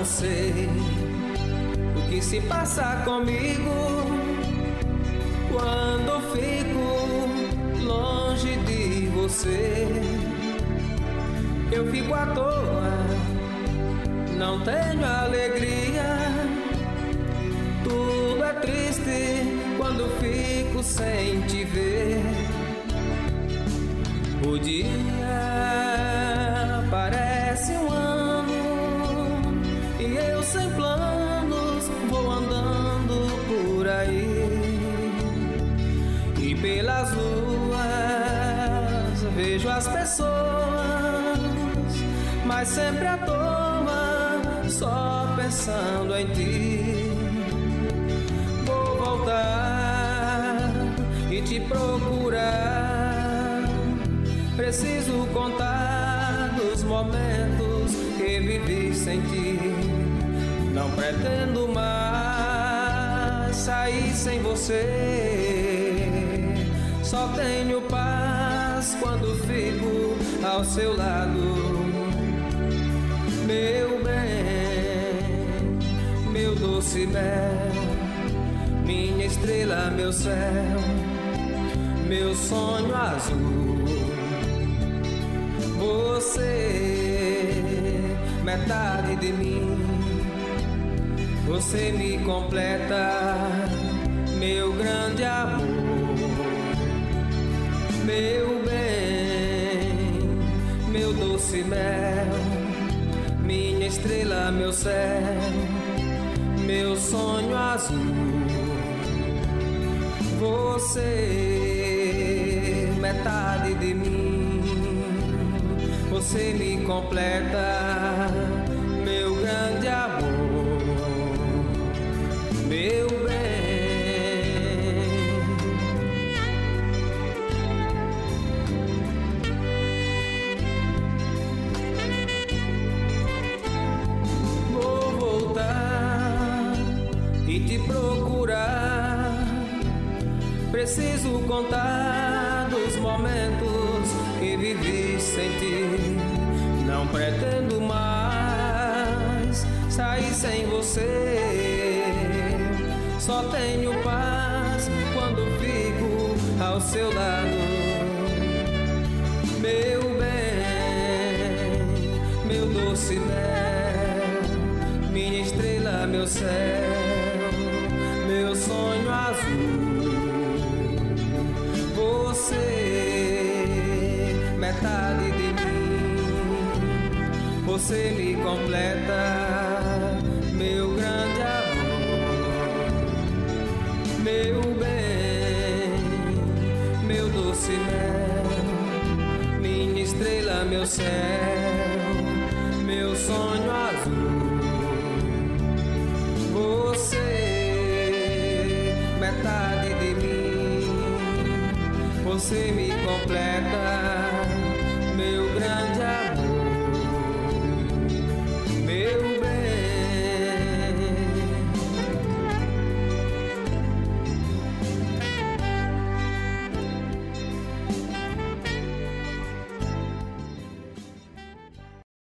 sei o que se passa comigo quando fico longe de você. Eu fico à toa, não tenho alegria. Tudo é triste quando fico sem te ver. O dia parece um ano e eu sem planos vou andando por aí. E pelas ruas vejo as pessoas, mas sempre à toa, só pensando em ti. Vou voltar e te procurar. Preciso contar dos momentos que vivi sem ti. Não pretendo mais sair sem você. Só tenho paz quando fico ao seu lado. Meu bem, meu doce mel, minha estrela, meu céu, meu sonho azul. Você, metade de mim, você me completa, meu grande amor. Meu bem, meu doce mel, minha estrela, meu céu, meu sonho azul. Você, metade de mim, você me completa, meu grande amor. Meu bem, vou voltar e te procurar. Preciso contar dos momentos que vivi sem ti. Não pretendo mais sair sem você. Só tenho paz quando fico ao seu lado. Meu bem, meu doce mel, minha estrela, meu céu, meu sonho azul. Você, metade de mim, você me completa, meu grande amor. Meu bem, meu doce mel, minha estrela, meu céu, meu sonho azul. Você, metade de mim, você me completa,